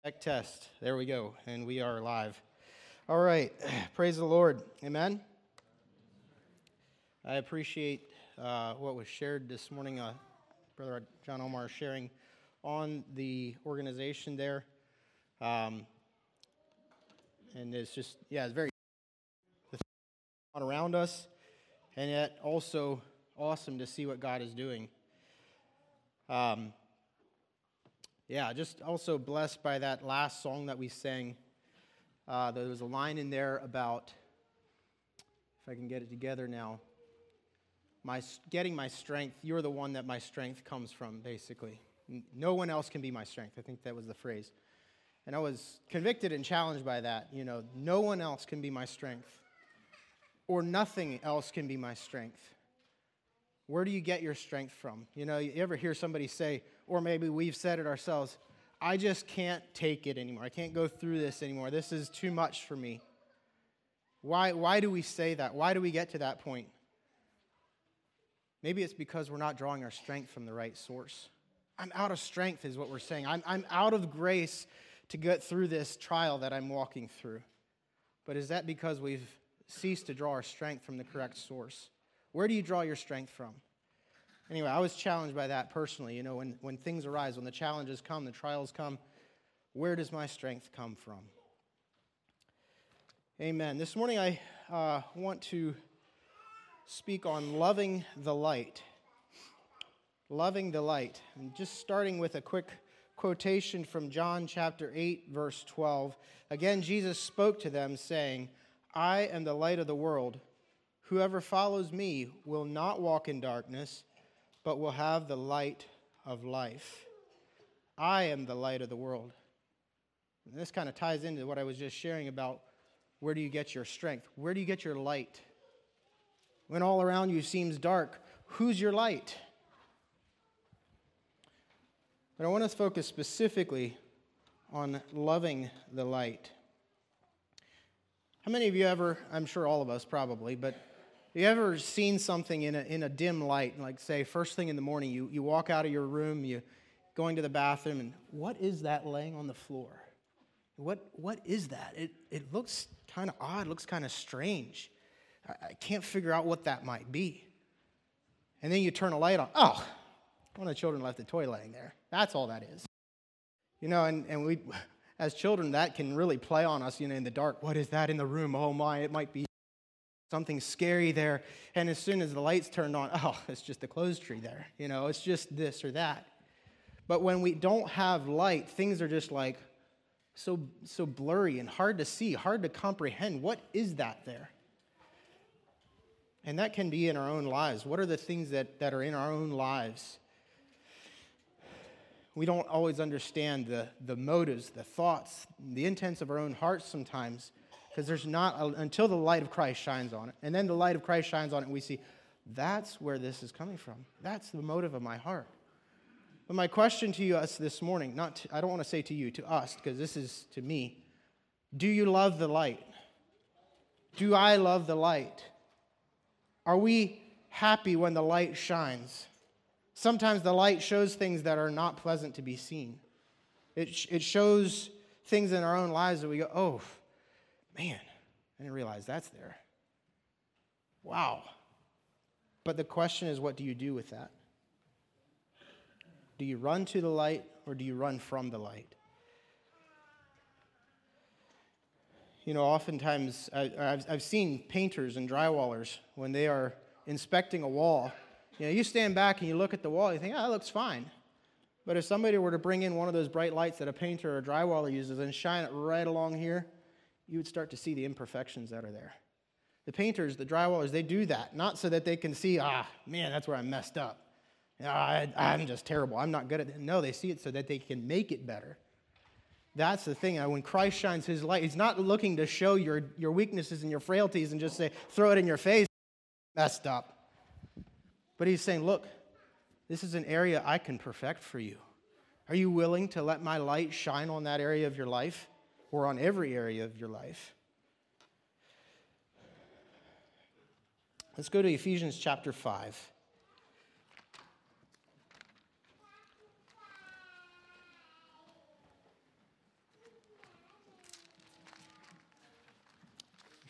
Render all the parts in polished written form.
Tech test. There we go. And we are live. All right. Praise the Lord. Amen. I appreciate what was shared this morning. Brother John Omar sharing on the organization there. And it's just, it's very around us. And yet also awesome to see what God is doing. Just also blessed by that last song that we sang. There was a line in there about, if I can get it together now, getting my strength, you're the one that my strength comes from, basically. No one else can be my strength. I think that was the phrase. And I was convicted and challenged by that. No one else can be my strength. Or nothing else can be my strength. Where do you get your strength from? You ever hear somebody say, or maybe we've said it ourselves, I just can't take it anymore. I can't go through this anymore. This is too much for me. Why do we say that? Why do we get to that point? Maybe it's because we're not drawing our strength from the right source. I'm out of strength is what we're saying. I'm out of grace to get through this trial that I'm walking through. But is that because we've ceased to draw our strength from the correct source? Where do you draw your strength from? Anyway, I was challenged by that personally. When things arise, when the challenges come, the trials come, where does my strength come from? Amen. This morning I want to speak on loving the light. Loving the light. And just starting with a quick quotation from John chapter 8, verse 12. Again, Jesus spoke to them, saying, I am the light of the world. Whoever follows me will not walk in darkness, but will have the light of life. I am the light of the world. And this kind of ties into what I was just sharing about where do you get your strength? Where do you get your light? When all around you seems dark, who's your light? But I want to focus specifically on loving the light. How many of you ever, I'm sure all of us probably, but have you ever seen something in a dim light, like say first thing in the morning, you walk out of your room, you going to the bathroom, and what is that laying on the floor? What is that? It looks kind of odd, looks kind of strange. I can't figure out what that might be. And then you turn a light on. Oh, one of the children left a toy laying there. That's all that is. And we, as children, that can really play on us, in the dark. What is that in the room? Oh my, it might be something scary there. And as soon as the lights turned on, it's just a clothes tree there. It's just this or that. But when we don't have light, things are just like so blurry and hard to see, hard to comprehend. What is that there? And that can be in our own lives. What are the things that are in our own lives? We don't always understand the motives, the thoughts, the intents of our own hearts sometimes, because there's not, until the light of Christ shines on it. And then the light of Christ shines on it, and we see, that's where this is coming from. That's the motive of my heart. But my question to us this morning, I don't want to say to you, to us, because this is to me, do you love the light? Do I love the light? Are we happy when the light shines? Sometimes the light shows things that are not pleasant to be seen. It shows things in our own lives that we go, oh, man, I didn't realize that's there. Wow. But the question is, what do you do with that? Do you run to the light or do you run from the light? Oftentimes I've seen painters and drywallers when they are inspecting a wall. You stand back and you look at the wall, you think, that looks fine. But if somebody were to bring in one of those bright lights that a painter or a drywaller uses and shine it right along here, you would start to see the imperfections that are there. The painters, the drywallers, they do that, not so that they can see, man, that's where I messed up. I'm just terrible. I'm not good at it. No, they see it so that they can make it better. That's the thing. When Christ shines his light, he's not looking to show your weaknesses and your frailties and just say, throw it in your face, messed up. But he's saying, look, this is an area I can perfect for you. Are you willing to let my light shine on that area of your life or on every area of your life? Let's go to Ephesians chapter 5.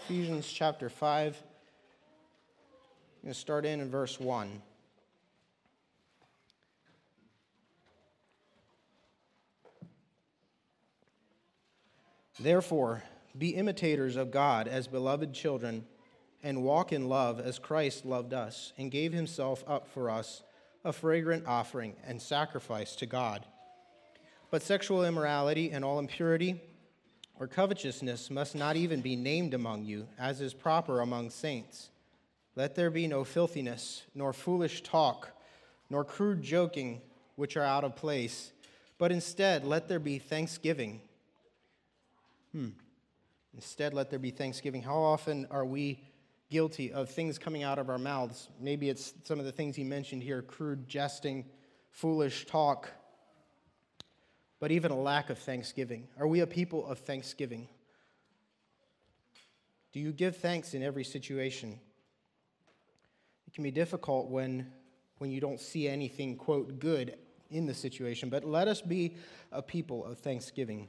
Ephesians chapter 5. I'm going to start in verse 1. Therefore, be imitators of God as beloved children, and walk in love as Christ loved us, and gave himself up for us, a fragrant offering and sacrifice to God. But sexual immorality and all impurity or covetousness must not even be named among you, as is proper among saints. Let there be no filthiness, nor foolish talk, nor crude joking, which are out of place, but instead let there be thanksgiving. Instead, let there be thanksgiving. How often are we guilty of things coming out of our mouths? Maybe it's some of the things he mentioned here, crude jesting, foolish talk, but even a lack of thanksgiving. Are we a people of thanksgiving? Do you give thanks in every situation? It can be difficult when you don't see anything, quote, good in the situation, but let us be a people of thanksgiving.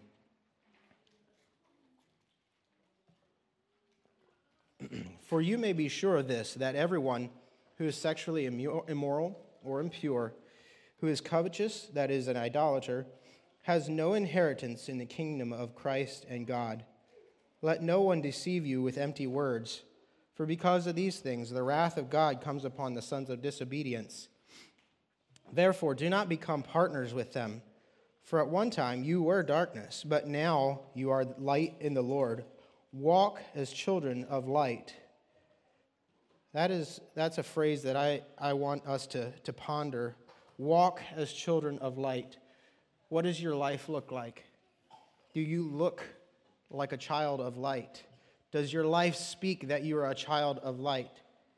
For you may be sure of this, that everyone who is sexually immoral or impure, who is covetous, that is, an idolater, has no inheritance in the kingdom of Christ and God. Let no one deceive you with empty words, for because of these things the wrath of God comes upon the sons of disobedience. Therefore, do not become partners with them, for at one time you were darkness, but now you are light in the Lord. Walk as children of light. That's a phrase that I want us to ponder. Walk as children of light. What does your life look like? Do you look like a child of light? Does your life speak that you are a child of light?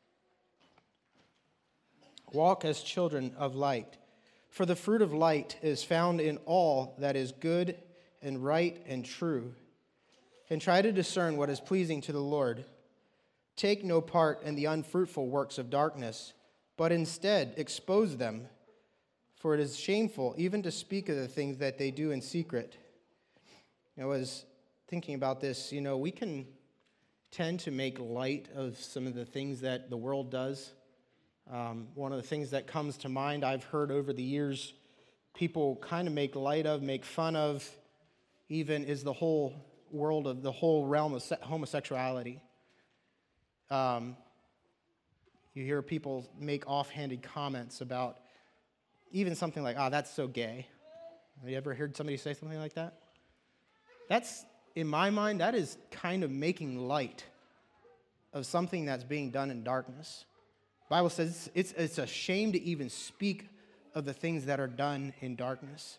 Walk as children of light. For the fruit of light is found in all that is good and right and true. And try to discern what is pleasing to the Lord. Take no part in the unfruitful works of darkness, but instead expose them, for it is shameful even to speak of the things that they do in secret. I was thinking about this, we can tend to make light of some of the things that the world does. One of the things that comes to mind I've heard over the years, people kind of make light of, make fun of, even is the whole world of the whole realm of homosexuality. You hear people make offhanded comments about even something like, that's so gay. Have you ever heard somebody say something like that? That's, in my mind, that is kind of making light of something that's being done in darkness. The Bible says it's a shame to even speak of the things that are done in darkness.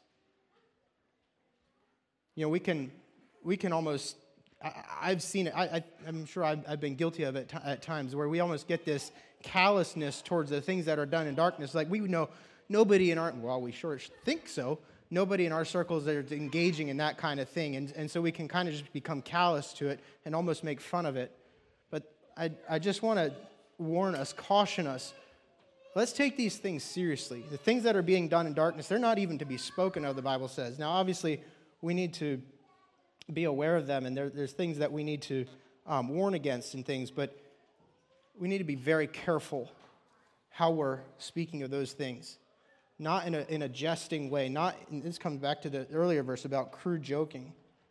We can almost, I've seen it, I'm sure I've been guilty of it at times, where we almost get this callousness towards the things that are done in darkness. Like we know nobody in we sure think so, nobody in our circles that are engaging in that kind of thing. And so we can kind of just become callous to it and almost make fun of it. But I just want to warn us, caution us, let's take these things seriously. The things that are being done in darkness, they're not even to be spoken of, the Bible says. Now, obviously, we need to be aware of them, and there's things that we need to warn against and things, but we need to be very careful how we're speaking of those things. Not in a jesting way. And this comes back to the earlier verse about crude joking.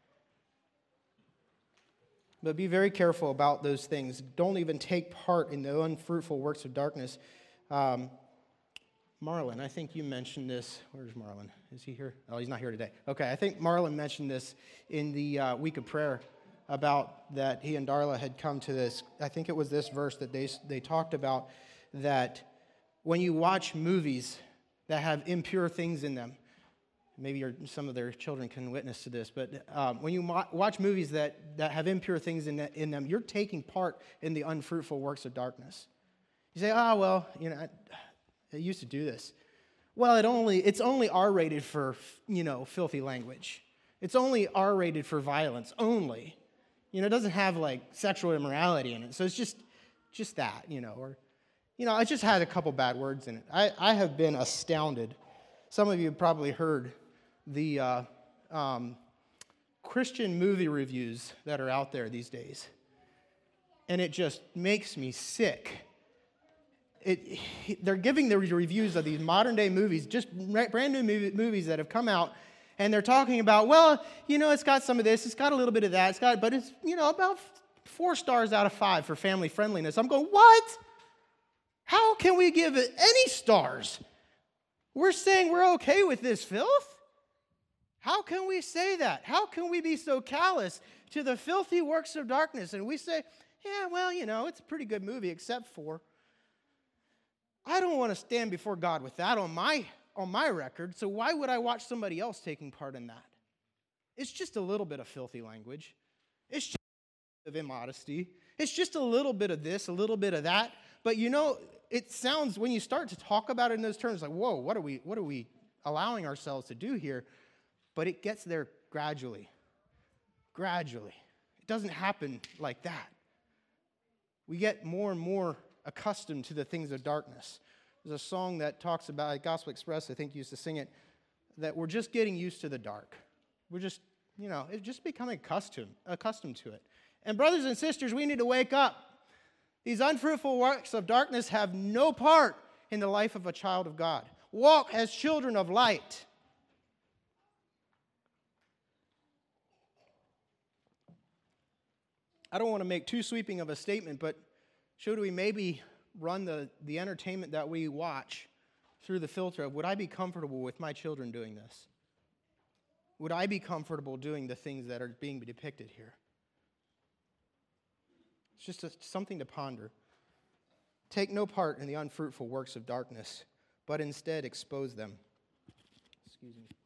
But be very careful about those things. Don't even take part in the unfruitful works of darkness. Marlon, I think you mentioned this. Where's Marlon? Is he here? Oh, he's not here today. Okay, I think Marlon mentioned this in the week of prayer about that he and Darla had come to this. I think it was this verse that they talked about, that when you watch movies that have impure things in them, maybe some of their children can witness to this, but when you watch movies that have impure things in them, you're taking part in the unfruitful works of darkness. You say, I used to do this. Well, it's only R-rated for, filthy language. It's only R-rated for violence, only. It doesn't have, sexual immorality in it. So it's just that, or, I just had a couple bad words in it. I have been astounded. Some of you have probably heard the Christian movie reviews that are out there these days. and it just makes me sick. They're giving the reviews of these modern-day movies, just brand new movies that have come out, and they're talking about, well, it's got some of this, it's got a little bit of that, but it's, about 4 stars out of 5 for family friendliness. I'm going, what? How can we give it any stars? We're saying we're okay with this filth? How can we say that? How can we be so callous to the filthy works of darkness? And we say, yeah, well, it's a pretty good movie, except for, I don't want to stand before God with that on my record, so why would I watch somebody else taking part in that? It's just a little bit of filthy language. It's just a bit of immodesty. It's just a little bit of this, a little bit of that. But it sounds, when you start to talk about it in those terms, like, whoa, what are we allowing ourselves to do here? But it gets there gradually. Gradually. It doesn't happen like that. We get more and more accustomed to the things of darkness. There's a song that talks about, Gospel Express, I think, used to sing it, that we're just getting used to the dark. We're just, it's just becoming accustomed to it. And brothers and sisters, we need to wake up. These unfruitful works of darkness have no part in the life of a child of God. Walk as children of light. I don't want to make too sweeping of a statement, but should we maybe run the entertainment that we watch through the filter of, would I be comfortable with my children doing this? Would I be comfortable doing the things that are being depicted here? It's just something to ponder. Take no part in the unfruitful works of darkness, but instead expose them. Excuse me.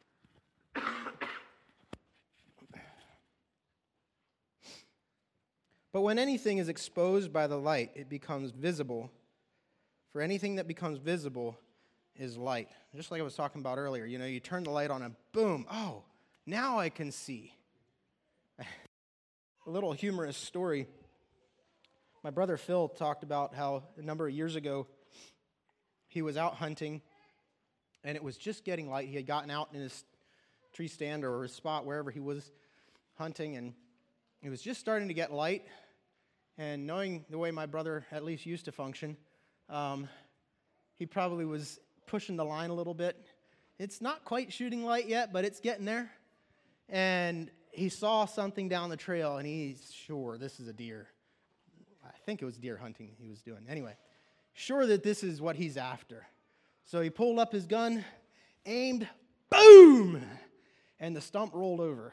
But when anything is exposed by the light, it becomes visible. For anything that becomes visible is light. Just like I was talking about earlier, you turn the light on and boom, oh, now I can see. A little humorous story. My brother Phil talked about how a number of years ago he was out hunting and it was just getting light. He had gotten out in his tree stand or his spot wherever he was hunting, and it was just starting to get light. And knowing the way my brother at least used to function, he probably was pushing the line a little bit. It's not quite shooting light yet, but it's getting there. And he saw something down the trail, and he's sure this is a deer. I think it was deer hunting he was doing. Anyway, sure that this is what he's after. So he pulled up his gun, aimed, boom! And the stump rolled over.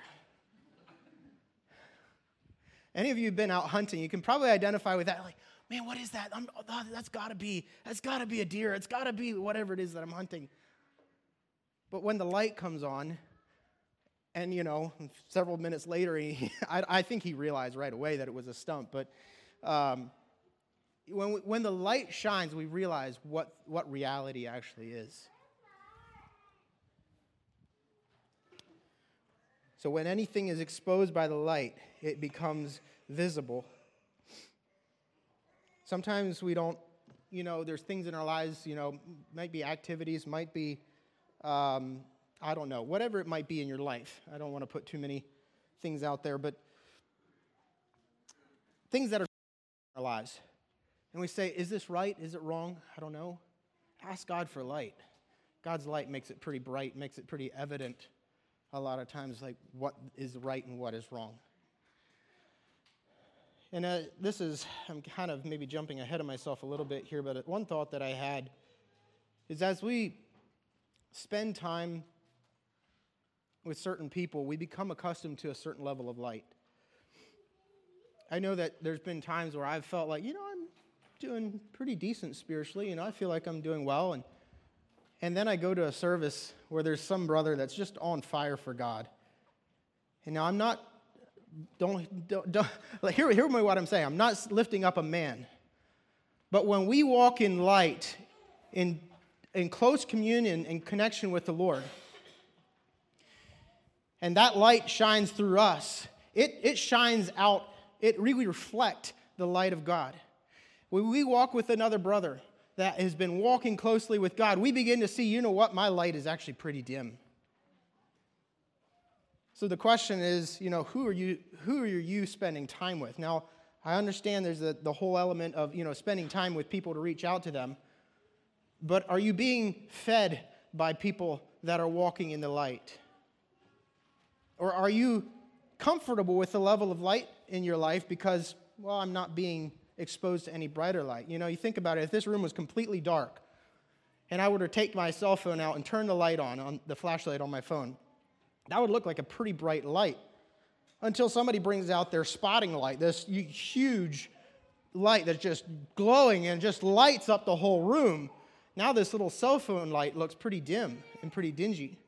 Any of you have been out hunting, you can probably identify with that. Like, man, what is that? That's got to be a deer. It's got to be whatever it is that I'm hunting. But when the light comes on, and several minutes later, I think he realized right away that it was a stump. But when the light shines, we realize what reality actually is. So when anything is exposed by the light, it becomes visible. Sometimes we don't, there's things in our lives, might be activities, might be, I don't know, whatever it might be in your life. I don't want to put too many things out there, but things that are in our lives. And we say, is this right? Is it wrong? I don't know. Ask God for light. God's light makes it pretty bright, makes it pretty evident a lot of times, like what is right and what is wrong. And I'm kind of maybe jumping ahead of myself a little bit here, but one thought that I had is as we spend time with certain people, we become accustomed to a certain level of light. I know that there's been times where I've felt like, I'm doing pretty decent spiritually, I feel like I'm doing well, and then I go to a service where there's some brother that's just on fire for God. And now I'm not, hear me what I'm saying. I'm not lifting up a man. But when we walk in light, in close communion and connection with the Lord, and that light shines through us, it shines out, it really reflects the light of God. When we walk with another brother that has been walking closely with God, we begin to see, my light is actually pretty dim. So the question is, who are you spending time with? Now, I understand there's the whole element of, spending time with people to reach out to them. But are you being fed by people that are walking in the light? Or are you comfortable with the level of light in your life because, well, I'm not being exposed to any brighter light? You think about it, if this room was completely dark and I were to take my cell phone out and turn the light on the flashlight on my phone, that would look like a pretty bright light until somebody brings out their spotting light, this huge light that's just glowing and just lights up the whole room. Now this little cell phone light looks pretty dim and pretty dingy.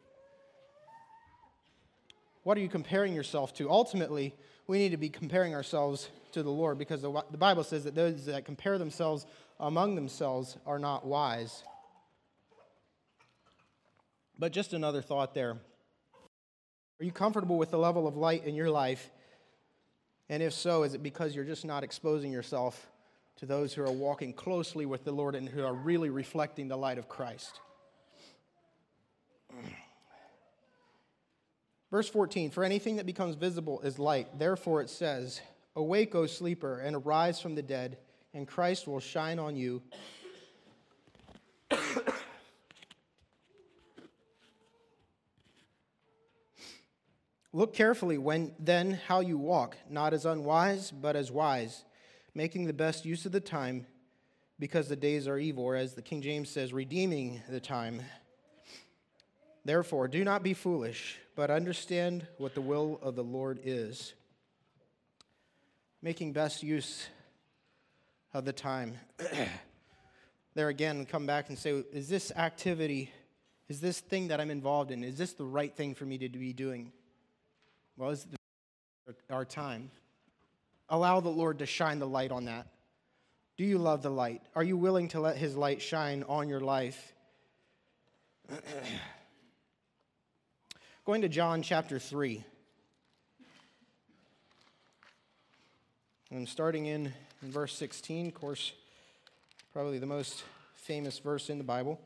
What are you comparing yourself to? Ultimately, we need to be comparing ourselves to the Lord, because the Bible says that those that compare themselves among themselves are not wise. But just another thought there. Are you comfortable with the level of light in your life? And if so, is it because you're just not exposing yourself to those who are walking closely with the Lord and who are really reflecting the light of Christ? Verse 14, for anything that becomes visible is light. Therefore it says, awake, O sleeper, and arise from the dead, and Christ will shine on you. Look carefully then how you walk, not as unwise, but as wise, making the best use of the time, because the days are evil, or as the King James says, redeeming the time. Therefore, do not be foolish, but understand what the will of the Lord is. Making best use of the time. There again, come back and say, is this activity, is this thing that I'm involved in, is this the right thing for me to be doing? Well, is our time. Allow the Lord to shine the light on that. Do you love the light? Are you willing to let His light shine on your life? Going to John chapter 3. I'm starting in verse 16, of course, probably the most famous verse in the Bible.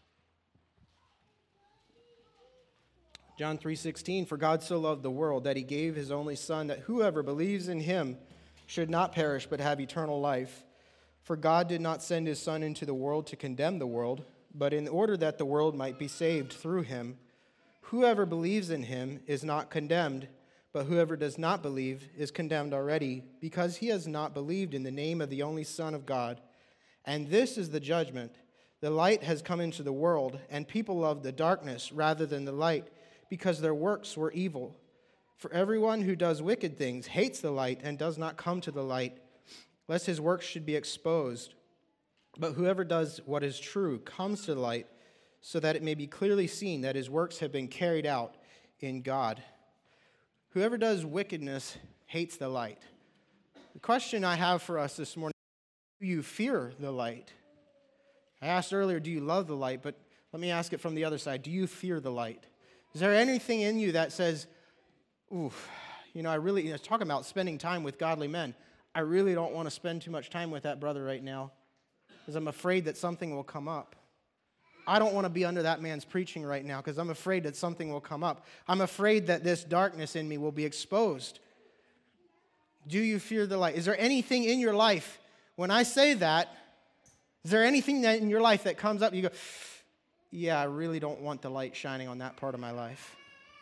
John 3:16, for God so loved the world that He gave His only Son, that whoever believes in Him should not perish but have eternal life. For God did not send His Son into the world to condemn the world, but in order that the world might be saved through Him. Whoever believes in Him is not condemned, but whoever does not believe is condemned already, because he has not believed in the name of the only Son of God. And this is the judgment. The light has come into the world, and people love the darkness rather than the light, because their works were evil. For everyone who does wicked things hates the light and does not come to the light, lest his works should be exposed. But whoever does what is true comes to the light, so that it may be clearly seen that his works have been carried out in God. Whoever does wickedness hates the light. The question I have for us this morning, do you fear the light? I asked earlier, do you love the light? But let me ask it from the other side. Do you fear the light? Is there anything in you that says, I really, talking about spending time with godly men, I really don't want to spend too much time with that brother right now because I'm afraid that something will come up. I don't want to be under that man's preaching right now because I'm afraid that something will come up. I'm afraid that this darkness in me will be exposed. Do you fear the light? Is there anything in your life, when I say that, is there anything that in your life that comes up, you go, yeah, I really don't want the light shining on that part of my life?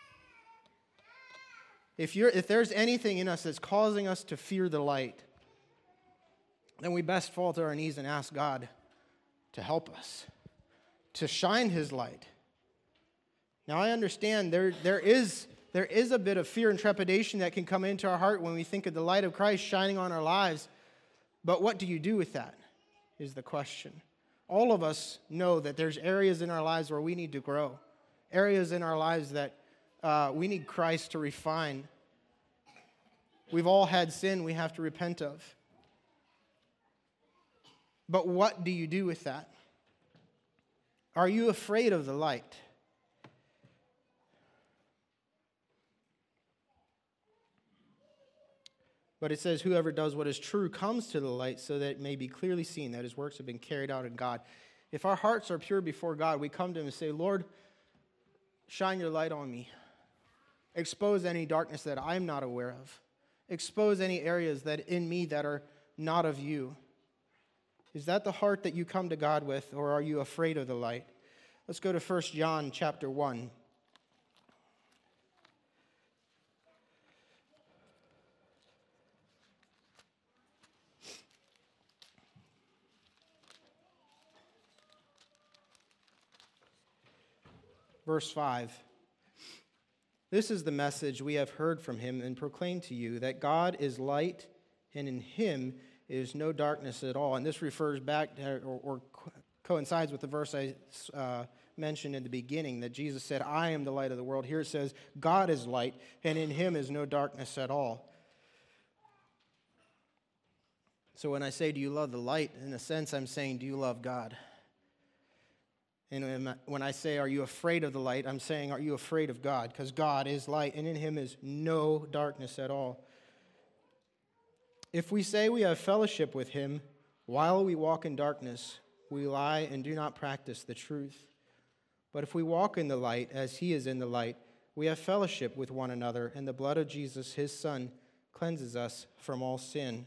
If there's anything in us that's causing us to fear the light, then we best fall to our knees and ask God to help us, to shine His light. Now, I understand there is a bit of fear and trepidation that can come into our heart when we think of the light of Christ shining on our lives. But what do you do with that is the question. All of us know that there's areas in our lives where we need to grow, areas in our lives that we need Christ to refine. We've all had sin we have to repent of. But what do you do with that? Are you afraid of the light? But it says, whoever does what is true comes to the light so that it may be clearly seen that his works have been carried out in God. If our hearts are pure before God, we come to Him and say, Lord, shine your light on me. Expose any darkness that I'm not aware of. Expose any areas that in me that are not of you. Is that the heart that you come to God with, or are you afraid of the light? Let's go to 1 John chapter 1. Verse 5. This is the message we have heard from him and proclaimed to you, that God is light, and in him is no darkness at all. And this refers back to, or coincides with the verse I mentioned in the beginning, that Jesus said, I am the light of the world. Here it says, God is light, and in him is no darkness at all. So when I say, do you love the light? In a sense, I'm saying, do you love God? And when I say, are you afraid of the light? I'm saying, are you afraid of God? Because God is light, and in him is no darkness at all. If we say we have fellowship with him while we walk in darkness, we lie and do not practice the truth. But if we walk in the light as he is in the light, we have fellowship with one another, and the blood of Jesus, his Son, cleanses us from all sin.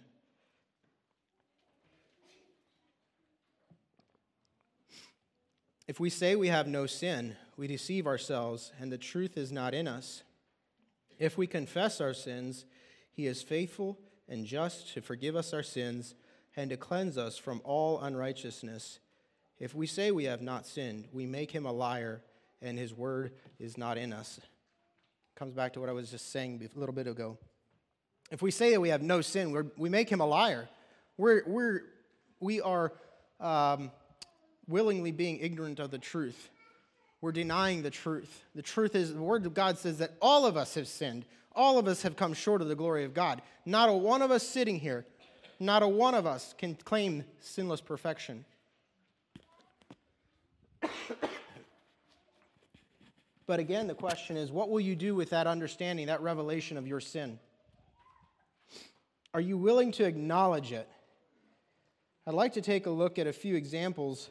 If we say we have no sin, we deceive ourselves, and the truth is not in us. If we confess our sins, he is faithful and just to forgive us our sins and to cleanse us from all unrighteousness. If we say we have not sinned, we make him a liar, and his word is not in us. Comes back to what I was just saying a little bit ago. If we say that we have no sin, we make him a liar. We are willingly being ignorant of the truth. We're denying the truth. The truth is, the Word of God says that all of us have sinned. All of us have come short of the glory of God. Not a one of us sitting here, not a one of us can claim sinless perfection. But again, the question is, what will you do with that understanding, that revelation of your sin? Are you willing to acknowledge it? I'd like to take a look at a few examples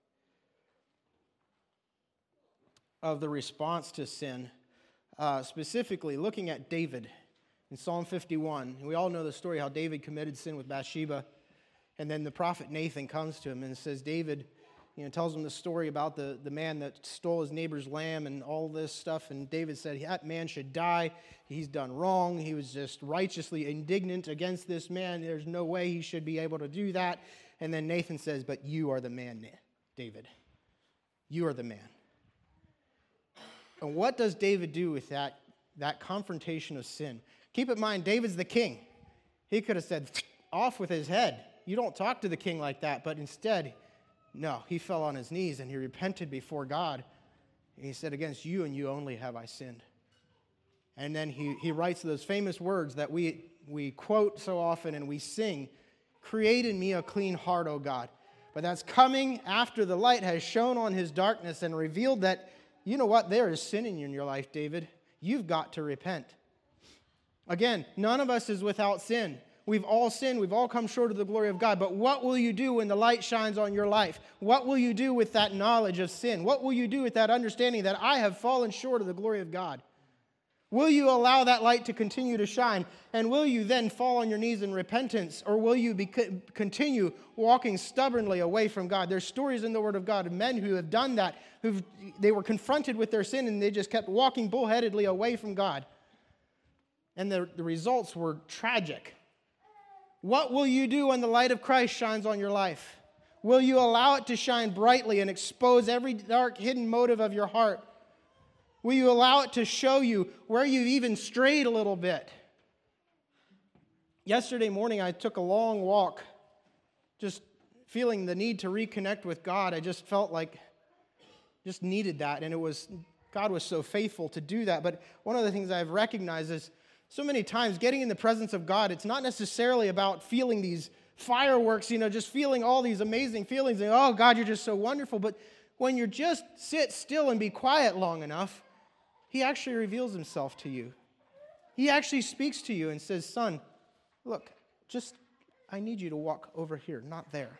of the response to sin, specifically looking at David in Psalm 51. We all know the story how David committed sin with Bathsheba, and then the prophet Nathan comes to him and says, David, tells him the story about the man that stole his neighbor's lamb and all this stuff, and David said, that man should die. He's done wrong. He was just righteously indignant against this man. There's no way he should be able to do that. And then Nathan says, but you are the man, David. You are the man. And what does David do with that confrontation of sin? Keep in mind, David's the king. He could have said, off with his head. You don't talk to the king like that. But instead, no, he fell on his knees and he repented before God. And he said, against you and you only have I sinned. And then he writes those famous words that we quote so often and we sing, create in me a clean heart, O God. But that's coming after the light has shone on his darkness and revealed that, you know what, there is sin in your life, David. You've got to repent. Again, none of us is without sin. We've all sinned. We've all come short of the glory of God. But what will you do when the light shines on your life? What will you do with that knowledge of sin? What will you do with that understanding that I have fallen short of the glory of God? Will you allow that light to continue to shine? And will you then fall on your knees in repentance? Or will you continue walking stubbornly away from God? There's stories in the Word of God of men who have done that. They were confronted with their sin and they just kept walking bullheadedly away from God. And the results were tragic. What will you do when the light of Christ shines on your life? Will you allow it to shine brightly and expose every dark hidden motive of your heart? Will you allow it to show you where you've even strayed a little bit? Yesterday morning, I took a long walk, just feeling the need to reconnect with God. I just felt like just needed that, and God was so faithful to do that. But one of the things I've recognized is so many times getting in the presence of God, it's not necessarily about feeling these fireworks, just feeling all these amazing feelings, and oh, God, you're just so wonderful. But when you just sit still and be quiet long enough, He actually reveals Himself to you. He actually speaks to you and says, son, look, I need you to walk over here, not there.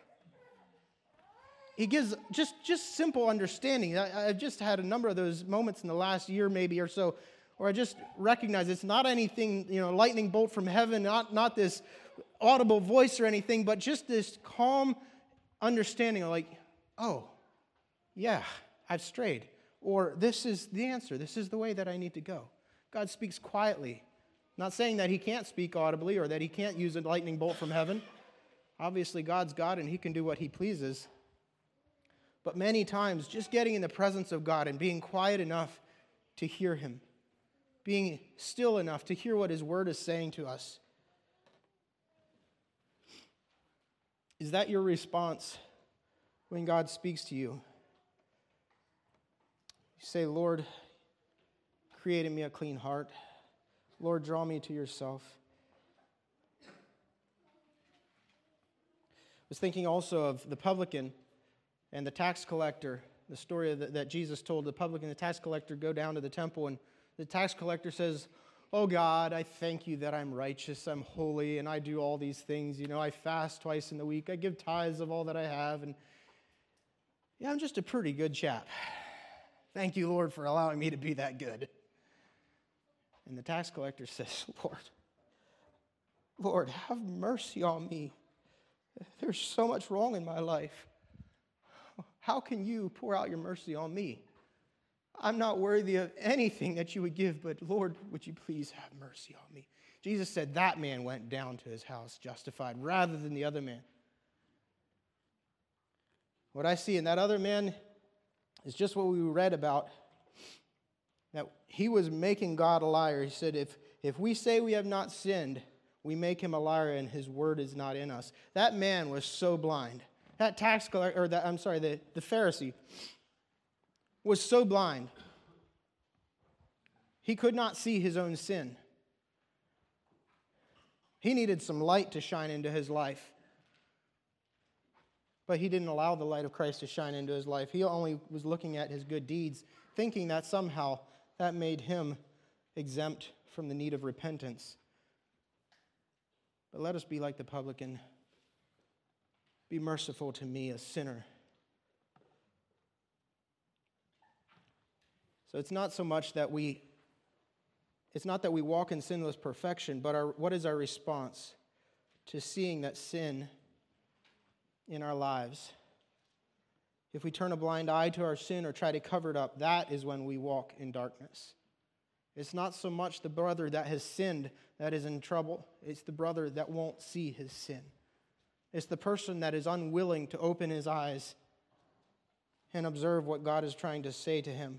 He gives just simple understanding. I've just had a number of those moments in the last year maybe or so Or I just recognize it's not anything, lightning bolt from heaven, not this audible voice or anything, but just this calm understanding of like, oh, yeah, I've strayed. Or this is the answer. This is the way that I need to go. God speaks quietly. Not saying that he can't speak audibly or that he can't use a lightning bolt from heaven. Obviously, God's God and he can do what he pleases. But many times, just getting in the presence of God and being quiet enough to hear him, being still enough to hear what his word is saying to us. Is that your response when God speaks to you? You say, Lord, create in me a clean heart. Lord, draw me to yourself. I was thinking also of the publican and the tax collector, the story that Jesus told. The publican and the tax collector go down to the temple, and the tax collector says, oh God, I thank you that I'm righteous, I'm holy, and I do all these things. I fast twice in the week, I give tithes of all that I have, and yeah, I'm just a pretty good chap. Thank you, Lord, for allowing me to be that good. And the tax collector says, Lord, have mercy on me. There's so much wrong in my life. How can you pour out your mercy on me? I'm not worthy of anything that you would give, but Lord, would you please have mercy on me? Jesus said that man went down to his house justified rather than the other man. What I see in that other man is just what we read about, that he was making God a liar. He said, if we say we have not sinned, we make him a liar and his word is not in us. That man was so blind. That tax collector, the Pharisee was so blind. He could not see his own sin. He needed some light to shine into his life. But he didn't allow the light of Christ to shine into his life. He only was looking at his good deeds, thinking that somehow that made him exempt from the need of repentance. But let us be like the publican. Be merciful to me, a sinner. So it's not so much that we walk in sinless perfection, but what is our response to seeing that sin in our lives? If we turn a blind eye to our sin or try to cover it up, that is when we walk in darkness. It's not so much the brother that has sinned that is in trouble. It's the brother that won't see his sin. It's the person that is unwilling to open his eyes and observe what God is trying to say to him.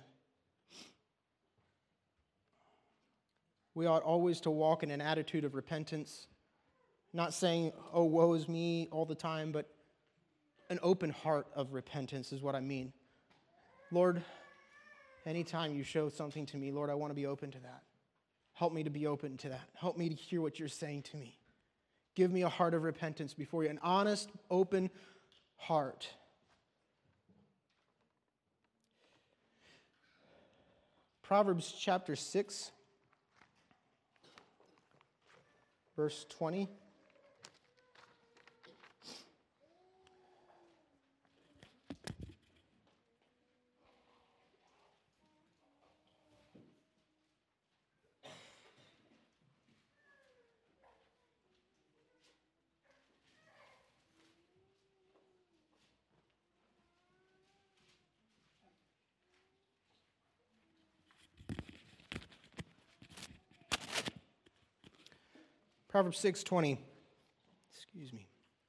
We ought always to walk in an attitude of repentance, not saying, oh, woe is me all the time, but an open heart of repentance is what I mean. Lord, anytime you show something to me, Lord, I want to be open to that. Help me to be open to that. Help me to hear what you're saying to me. Give me a heart of repentance before you, an honest, open heart. Proverbs chapter 6, verse 20. Proverbs 6:20. Excuse me.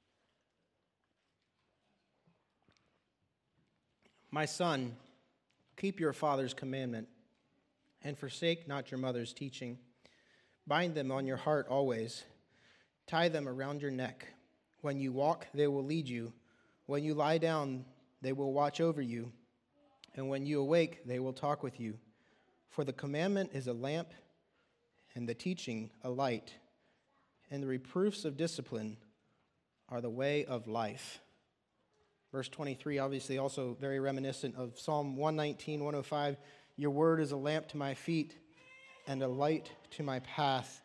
My son, keep your father's commandment, and forsake not your mother's teaching. Bind them on your heart always. Tie them around your neck. When you walk, they will lead you. When you lie down, they will watch over you. And when you awake, they will talk with you. For the commandment is a lamp, and the teaching a light, and the reproofs of discipline are the way of life. Verse 23, obviously also very reminiscent of Psalm 119, 105. Your word is a lamp to my feet and a light to my path.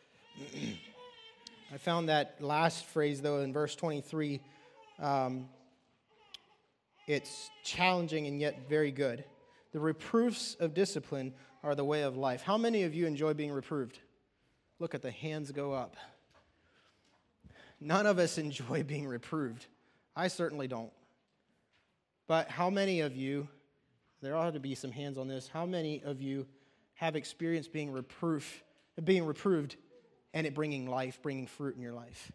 I found that last phrase, though, in verse 23, it's challenging and yet very good. The reproofs of discipline are the way of life. How many of you enjoy being reproved? Look at the hands go up. None of us enjoy being reproved. I certainly don't. But how many of you, there ought to be some hands on this, how many of you have experienced being reproved and it bringing life, bringing fruit in your life?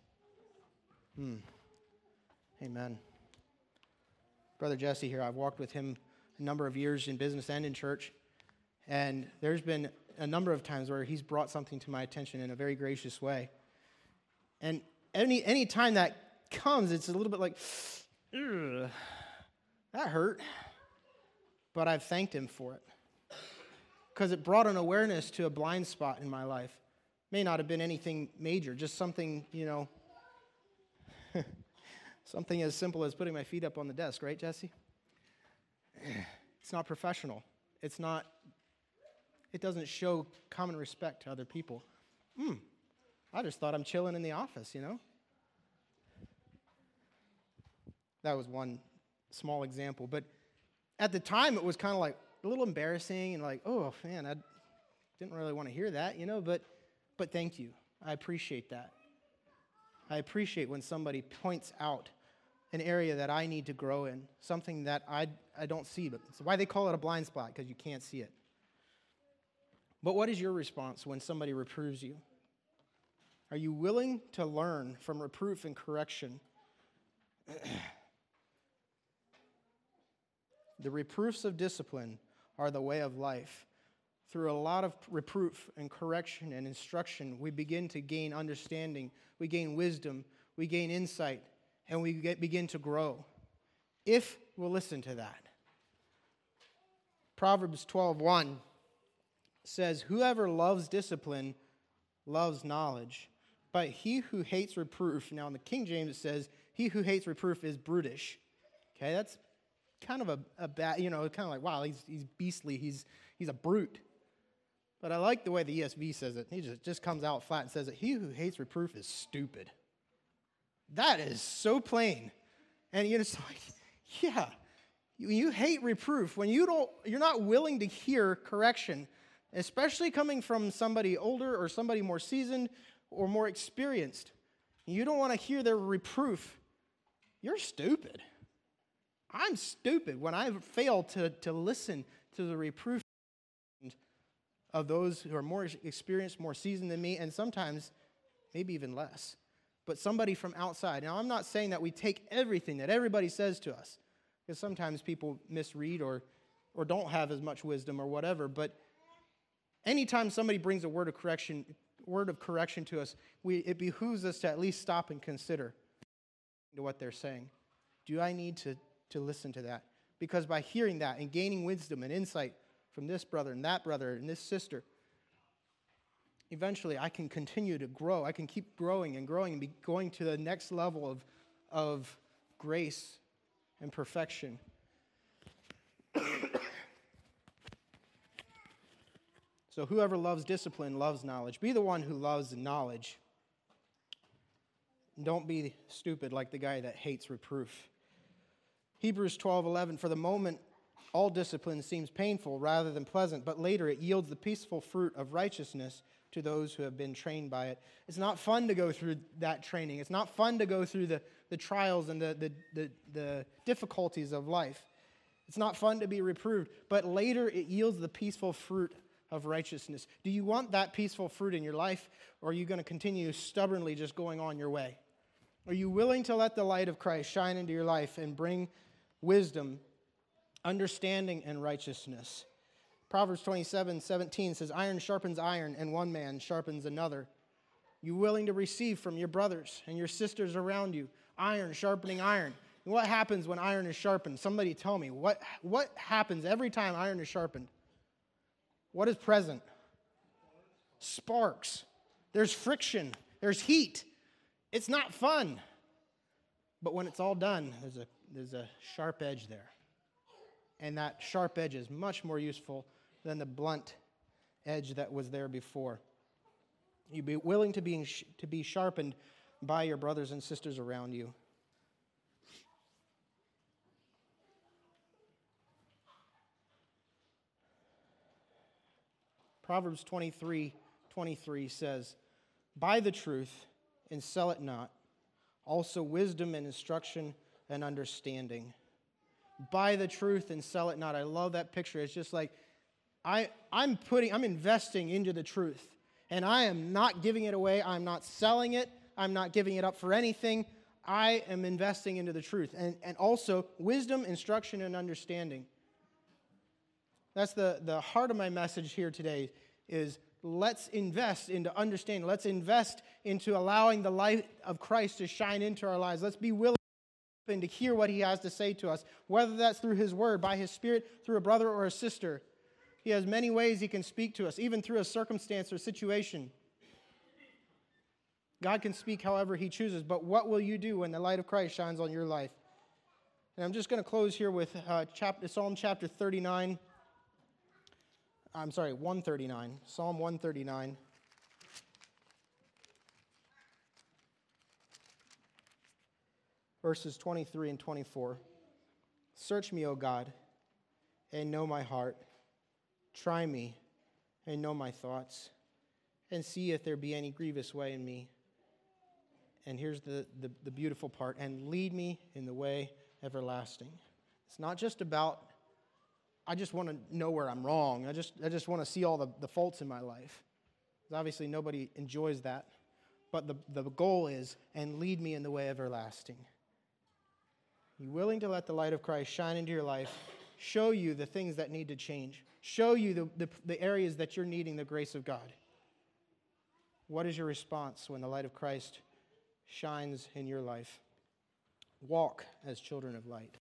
Amen. Brother Jesse here, I've walked with him a number of years in business and in church, and there's been a number of times where he's brought something to my attention in a very gracious way. And any time that comes, it's a little bit like, that hurt. But I've thanked him for it, because it brought an awareness to a blind spot in my life. May not have been anything major, just something, something as simple as putting my feet up on the desk, right, Jesse? It's not professional. It doesn't show common respect to other people. I just thought I'm chilling in the office, That was one small example. But at the time, it was kind of like a little embarrassing and like, oh, man, I didn't really want to hear that, but thank you. I appreciate that. I appreciate when somebody points out an area that I need to grow in, something that I don't see. But it's why they call it a blind spot, because you can't see it. But what is your response when somebody reproves you? Are you willing to learn from reproof and correction? The reproofs of discipline are the way of life. Through a lot of reproof and correction and instruction, we begin to gain understanding, we gain wisdom, we gain insight, and we begin to grow, if we'll listen to that. Proverbs 12:1 says, "Whoever loves discipline loves knowledge, but he who hates reproof," now in the King James it says, "he who hates reproof is brutish." Okay, that's kind of a bad, kind of like, wow, he's beastly, he's a brute. But I like the way the ESV says it. He just comes out flat and says that he who hates reproof is stupid. That is so plain. And you're just like, yeah, you hate reproof. When you're not willing to hear correction, especially coming from somebody older or somebody more seasoned or more experienced, you don't want to hear their reproof, you're stupid. I'm stupid when I fail to listen to the reproof of those who are more experienced, more seasoned than me, and sometimes maybe even less. But somebody from outside. Now, I'm not saying that we take everything that everybody says to us, because sometimes people misread or don't have as much wisdom or whatever. But anytime somebody brings a word of correction to us, it behooves us to at least stop and consider what they're saying. Do I need to listen to that? Because by hearing that and gaining wisdom and insight from this brother and this sister, eventually I can continue to grow. I can keep growing and be going to the next level of grace and perfection. So whoever loves discipline loves knowledge. Be the one who loves knowledge. Don't be stupid like the guy that hates reproof. Hebrews 12:11, "For the moment, all discipline seems painful rather than pleasant, but later it yields the peaceful fruit of righteousness to those who have been trained by it." It's not fun to go through that training. It's not fun to go through the trials and the difficulties of life. It's not fun to be reproved, but later it yields the peaceful fruit of righteousness. Do you want that peaceful fruit in your life, or are you going to continue stubbornly just going on your way? Are you willing to let the light of Christ shine into your life and bring wisdom, understanding, and righteousness? Proverbs 27:17 says, "Iron sharpens iron, and one man sharpens another." You willing to receive from your brothers and your sisters around you, iron sharpening iron. And what happens when iron is sharpened? Somebody tell me, what happens every time iron is sharpened? What is present? Sparks. There's friction. There's heat. It's not fun. But when it's all done, there's a sharp edge there. And that sharp edge is much more useful than the blunt edge that was there before. You be willing to be sharpened by your brothers and sisters around you. Proverbs 23:23 says, "Buy the truth and sell it not, also wisdom and instruction and understanding." Buy the truth and sell it not. I love that picture. It's just like I'm investing into the truth, and I am not giving it away. I'm not selling it. I'm not giving it up for anything. I am investing into the truth, and also wisdom, instruction, and understanding. That's the heart of my message here today is let's invest into understanding. Let's invest into allowing the light of Christ to shine into our lives. Let's be willing to hear what He has to say to us, whether that's through His Word, by His Spirit, through a brother or a sister. He has many ways He can speak to us, even through a circumstance or situation. God can speak however He chooses, but what will you do when the light of Christ shines on your life? And I'm just going to close here with Psalm chapter 39. I'm sorry, 139. Psalm 139. Verses 23 and 24. "Search me, O God, and know my heart. Try me and know my thoughts, and see if there be any grievous way in me." And here's the beautiful part. "And lead me in the way everlasting." It's not just about, I just want to know where I'm wrong. I just want to see all the faults in my life. Obviously, nobody enjoys that. But the goal is, and lead me in the way everlasting. You willing to let the light of Christ shine into your life, show you the things that need to change, show you the areas that you're needing the grace of God? What is your response when the light of Christ shines in your life? Walk as children of light.